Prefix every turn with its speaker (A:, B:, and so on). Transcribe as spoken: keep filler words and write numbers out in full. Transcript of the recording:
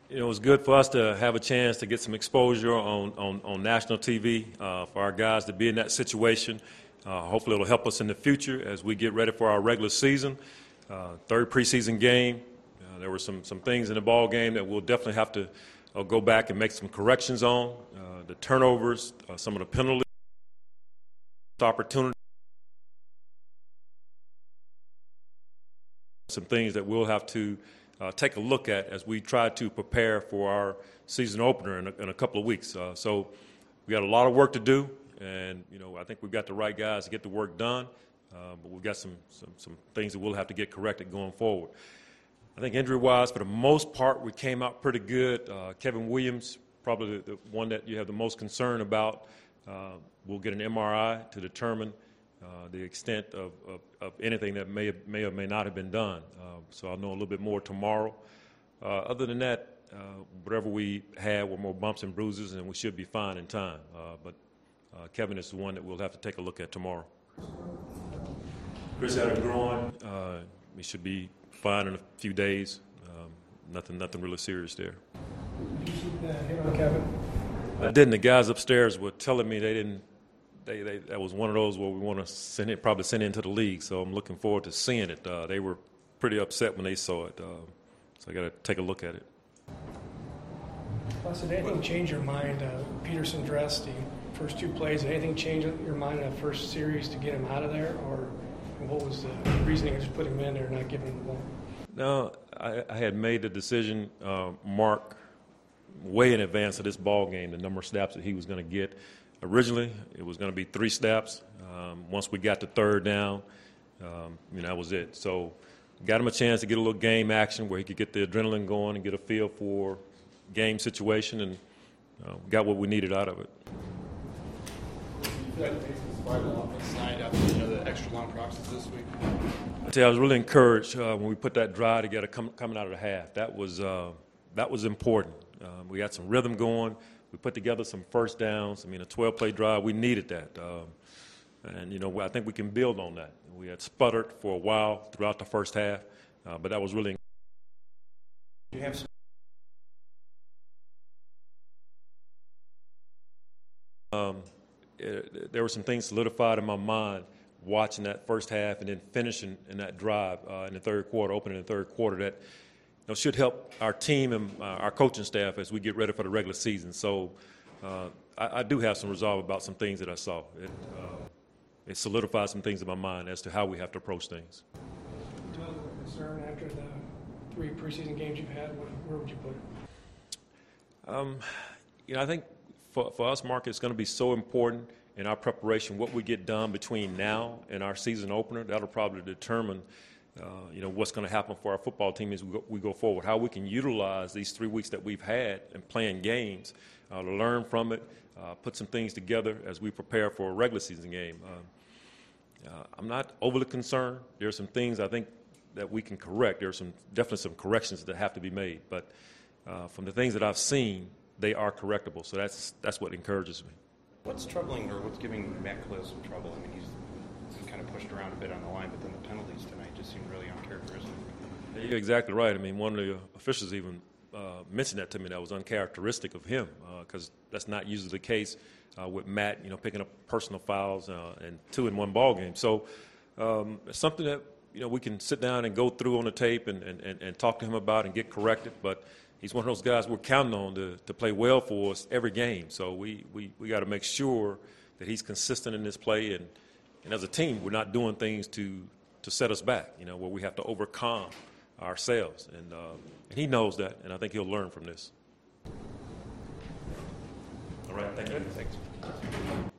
A: You know, it was good for us to have a chance to get some exposure on, on, on national T V, uh, for our guys to be in that situation. Uh, hopefully it'll help us in the future as we get ready for our regular season. Uh, third preseason game, uh, there were some, some things in the ball game that we'll definitely have to uh, go back and make some corrections on. Uh, the turnovers, uh, some of the penalties, opportunities. Some things that we'll have to uh, take a look at as we try to prepare for our season opener in a, in a couple of weeks. Uh, so we got a lot of work to do, and you know I think we've got the right guys to get the work done. Uh, but we've got some, some some things that we'll have to get corrected going forward. I think injury-wise, for the most part, we came out pretty good. Uh, Kevin Williams, probably the, the one that you have the most concern about. Uh, we'll get an M R I to determine Uh, the extent of, of, of anything that may, have, may or may not have been done. Uh, so I'll know a little bit more tomorrow. Uh, other than that, uh, whatever we had were more bumps and bruises, and we should be fine in time. Uh, but uh, Kevin is the one that we'll have to take a look at tomorrow. Chris had a groin. Uh, he should be fine in a few days. Um, nothing, nothing really serious there.
B: Did you see the hit on Kevin?
A: I didn't. The guys upstairs were telling me they didn't. They, they, that was one of those where we want to send it, probably send it into the league. So I'm looking forward to seeing it. Uh, they were pretty upset when they saw it. Uh, so I got to take a look at it.
B: Plus, did anything change your mind? Uh, Peterson dressed the first two plays. Did anything change your mind in the first series to get him out of there? Or what was the reasoning of just putting him in there and not giving him the ball?
A: No, I, I had made the decision, uh, Mark, way in advance of this ball game, the number of snaps that he was going to get. Originally, it was going to be three snaps. Um, once we got the third down, um, you know, that was it. So got him a chance to get a little game action where he could get the adrenaline going and get a feel for game situation, and uh, got what we needed out of it.
C: You feel like the Pacers vital offense side after you know, the extra long process this week?
A: I tell you, I was really encouraged uh, when we put that drive together com- coming out of the half. That was, uh, that was important. Um, we got some rhythm going. We put together some first downs. I mean, a twelve-play drive, we needed that. Um, and, you know, I think we can build on that. We had sputtered for a while throughout the first half, uh, but that was really
B: You have some
A: um, it, there were some things solidified in my mind watching that first half and then finishing in that drive uh, in the third quarter, opening in the third quarter, that you know, should help our team and uh, our coaching staff as we get ready for the regular season. So uh, I, I do have some resolve about some things that I saw. It, uh, it solidified some things in my mind as to how we have to approach things.
B: Do you have a concern after the three preseason games you've had? Where, where would you put it?
A: Um, you know, I think for, for us, Mark, it's going to be so important in our preparation, what we get done between now and our season opener. That'll probably determine Uh, you know, what's going to happen for our football team as we go, we go forward, how we can utilize these three weeks that we've had and playing games uh, to learn from it, uh, put some things together as we prepare for a regular season game. Uh, uh, I'm not overly concerned. There are some things I think that we can correct. There are some definitely some corrections that have to be made. But uh, from the things that I've seen, they are correctable. So that's that's what encourages me.
C: What's troubling or what's giving Matt Kalil some trouble? I mean, he's been kind of pushed around a bit on the line, but then the penalties tonight just seem really uncharacteristic.
A: You're exactly right. I mean, one of the officials even uh, mentioned that to me. That was uncharacteristic of him because uh, that's not usually the case uh, with Matt, you know, picking up personal fouls uh, and two in one ball game. So um, it's something that, you know, we can sit down and go through on the tape and, and, and, and talk to him about and get corrected. But he's one of those guys we're counting on to, to play well for us every game. So we, we, we got to make sure that he's consistent in this play. And, and as a team, we're not doing things to to set us back, you know, where we have to overcome ourselves. And, uh, and he knows that, and I think he'll learn from this. All right, thank you.
C: Thanks.